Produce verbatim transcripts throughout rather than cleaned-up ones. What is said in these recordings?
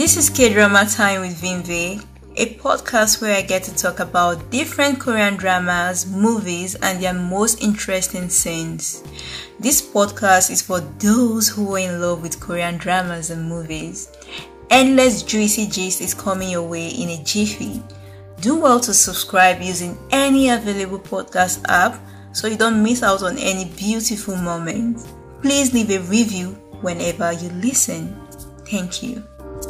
This is K-Drama Time with Vinve, a podcast where I get to talk about different Korean dramas, movies, and their most interesting scenes. This podcast is for those who are in love with Korean dramas and movies. Endless juicy gist is coming your way in a jiffy. Do well to subscribe using any available podcast app so you don't miss out on any beautiful moments. Please leave a review whenever you listen. Thank you.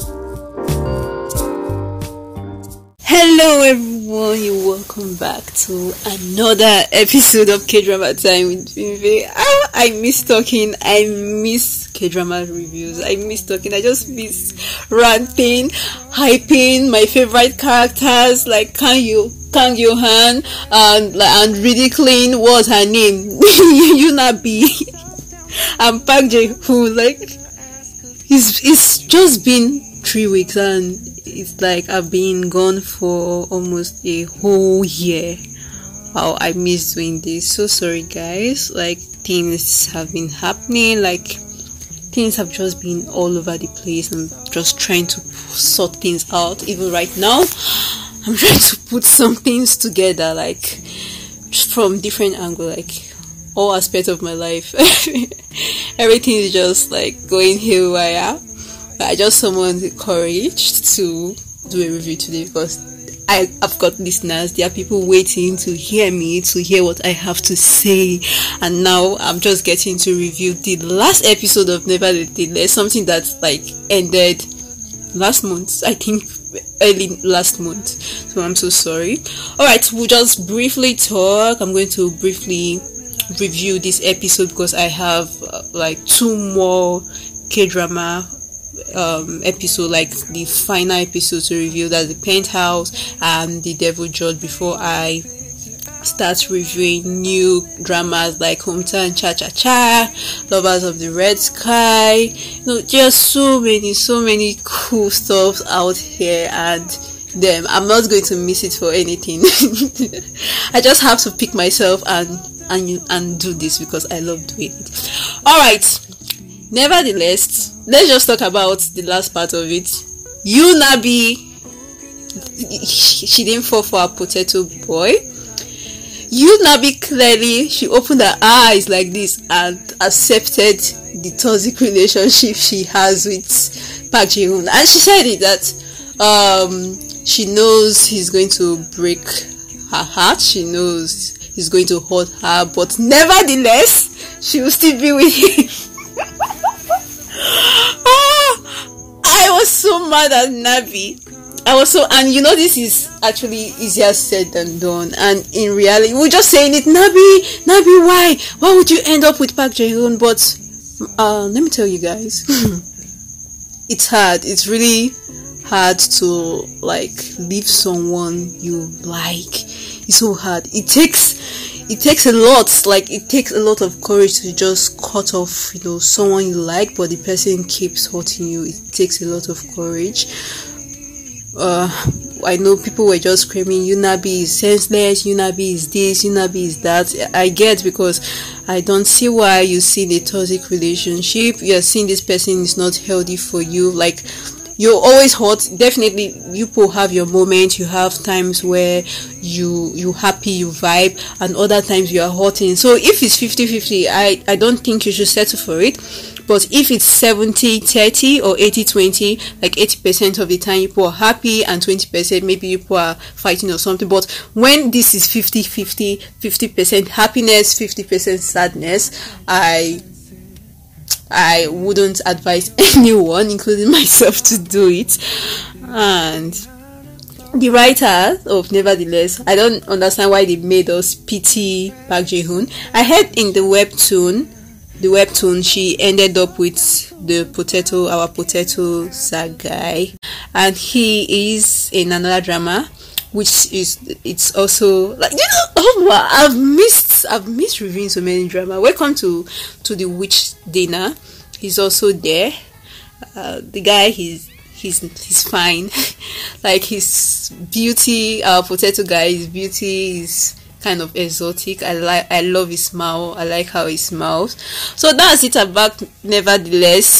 Hello everyone, you're welcome back to another episode of K-Drama Time with Vinve. Ah, I miss talking, I miss K-Drama reviews, I miss talking, I just miss ranting, hyping my favorite characters like Kang Yo, Kang Yo-han and, and ridiculing what's her name, Yoona B and Park Jae-hoon. Like, it's, it's just been three weeks and it's like I've been gone for almost a whole year. Wow, I miss doing this. So sorry guys. Like, things have been happening. Like, things have just been all over the place. I'm just trying to sort things out. Even right now, I'm trying to put some things together, like from different angles, like all aspects of my life. Everything is just like going haywire. I just summoned the courage to do a review today because I, I've got listeners. There are people waiting to hear me, to hear what I have to say. And now I'm just getting to review the last episode of Nevertheless, something that like ended last month, I think early last month. So I'm so sorry. Alright, we'll just briefly talk. I'm going to briefly review this episode because I have uh, like two more K-drama um episode, like the final episode to review. That's the Penthouse and the Devil Judge before I start reviewing new dramas like Hometown Cha Cha Cha, Lovers of the Red Sky. You know, just so many so many cool stuff out here, and them I'm not going to miss it for anything. I just have to pick myself and and and do this because I love doing it. All right. Nevertheless, let's just talk about the last part of it. Yoona B, she didn't fall for a potato boy. Yoona B, clearly, she opened her eyes like this and accepted the toxic relationship she has with Park Jae-hoon. And she said it that um, she knows he's going to break her heart. She knows he's going to hurt her. But nevertheless, she will still be with him. Oh, I was so mad at Nabi. I was so, and you know, this is actually easier said than done. And in reality, we're just saying it, Nabi, Nabi, why? Why would you end up with Park Jae-hoon? But uh, let me tell you guys, it's hard. It's really hard to like leave someone you like. It's so hard. It takes. It takes a lot, like it takes a lot of courage to just cut off, you know, someone you like, but the person keeps hurting you. It takes a lot of courage. Uh, I know people were just screaming, Yoona B is senseless, Yoona B is this, Yoona B is that. I get, because I don't see why you see the toxic relationship. You're seeing this person is not healthy for you. Like, you're always hot. Definitely, you people have your moment. You have times where you you happy, you vibe, and other times you are hurting. So if it's fifty-fifty, I, I don't think you should settle for it. But if it's seventy thirty or eighty twenty, like eighty percent of the time you people are happy and twenty percent maybe you people are fighting or something. But when this is fifty fifty, fifty percent happiness, fifty percent sadness, I... I wouldn't advise anyone, including myself, to do it. And the writer of Nevertheless, I don't understand why they made us pity Park Jae-hoon. I heard in the webtoon, the webtoon, she ended up with the potato, our potato sad guy, and he is in another drama, which is, it's also like, you know, oh wow, I've missed I've missed reviewing so many drama. Welcome to to the Witch Dinner. He's also there. Uh, the guy, he's he's he's fine. Like, his beauty, our potato guy, his beauty is kind of exotic. I like I love his smile. I like how he smiles. So that's it about Nevertheless.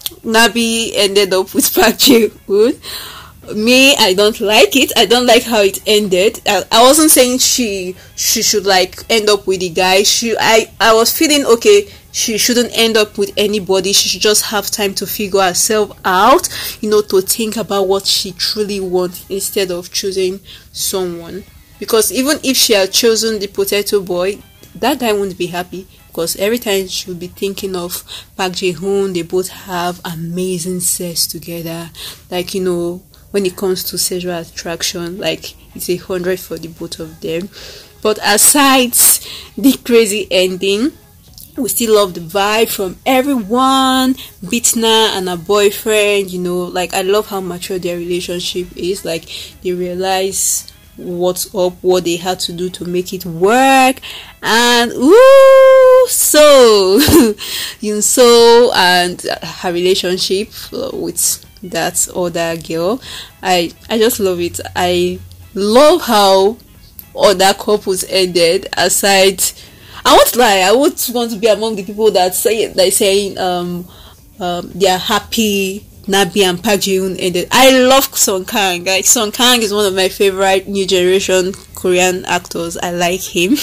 Nabi ended up with Park Jae-hoon. Me, I don't like it. I don't like how it ended. I, I wasn't saying she she should like end up with the guy. She I I was feeling okay. She shouldn't end up with anybody. She should just have time to figure herself out, you know, to think about what she truly wants instead of choosing someone. Because even if she had chosen the potato boy, that guy wouldn't be happy. Because every time she would be thinking of Park Jae-hoon, they both have amazing sex together. Like, you know, when it comes to sexual attraction, like it's a hundred for the both of them. But aside the crazy ending, we still love the vibe from everyone. Bitna and her boyfriend, you know, like I love how mature their relationship is. Like they realize what's up, what they had to do to make it work, and ooh, so Yoon-so and her relationship with that other girl, I I just love it. I love how other couples ended. Aside, I won't lie, I won't want to be among the people that say that saying um um they are happy Nabi and Park Jae-hoon ended. I love Song Kang. Like Song Kang is one of my favorite new generation Korean actors. I like him,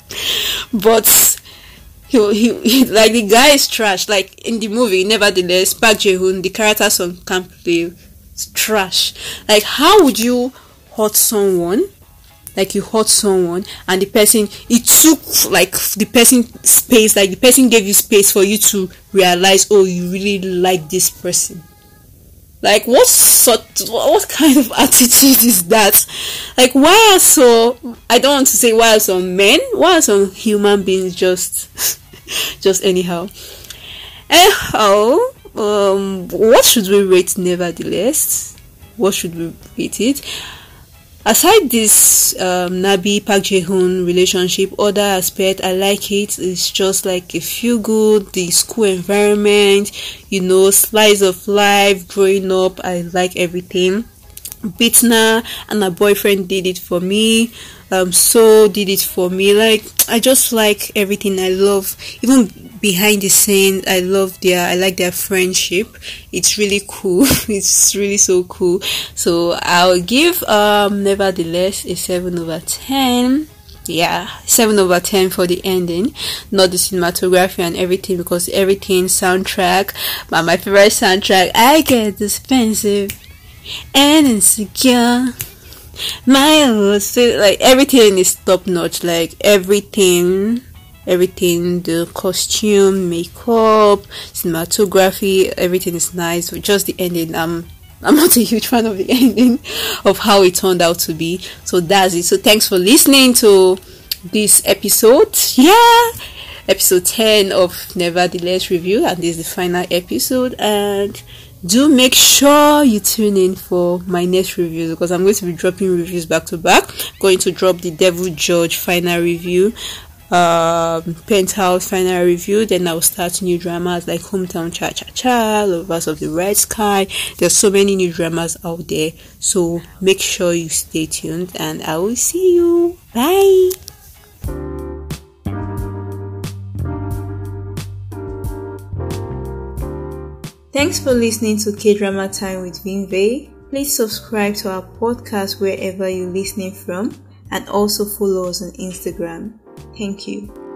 but he, he, he like the guy is trash. Like in the movie, nevertheless, Park Jae-hoon, the character Song Kang play, is trash. Like how would you hurt someone? Like you hurt someone and the person, it took like the person space, like the person gave you space for you to realize, oh, you really like this person. Like what sort, what kind of attitude is that? Like why are so, I don't want to say why are some men, why are some human beings just, just anyhow. Anyhow, um, what should we rate Nevertheless? What should we rate it? Aside this um, Nabi Park Jae-hoon relationship, other aspect I like it is just like a feel good, the school environment, you know, slice of life, growing up. I like everything. Bitna and her boyfriend did it for me. Um, so did it for me. Like I just like everything. I love even behind the scenes. I love their. I like their friendship. It's really cool. It's really so cool. So I'll give um Nevertheless a seven over ten. Yeah, seven over ten for the ending, not the cinematography and everything, because everything soundtrack. But my favorite soundtrack, I Get Expensive and Insecure. My like everything is top notch. Like everything, everything, the costume, makeup, cinematography, everything is nice. Just the ending, I'm I'm not a huge fan of the ending of how it turned out to be. So that's it. So thanks for listening to this episode. Yeah, episode ten of Nevertheless review, and this is the final episode. And do make sure you tune in for my next reviews, because I'm going to be dropping reviews back to back. Going to drop the Devil Judge final review, um, Penthouse final review. Then I'll start new dramas like Hometown Cha Cha Cha, Lovers of the Red Sky. There's so many new dramas out there, so make sure you stay tuned, and I will see you. Bye. Thanks for listening to K-Drama Time with Vinve. Please subscribe to our podcast wherever you're listening from, and also follow us on Instagram. Thank you.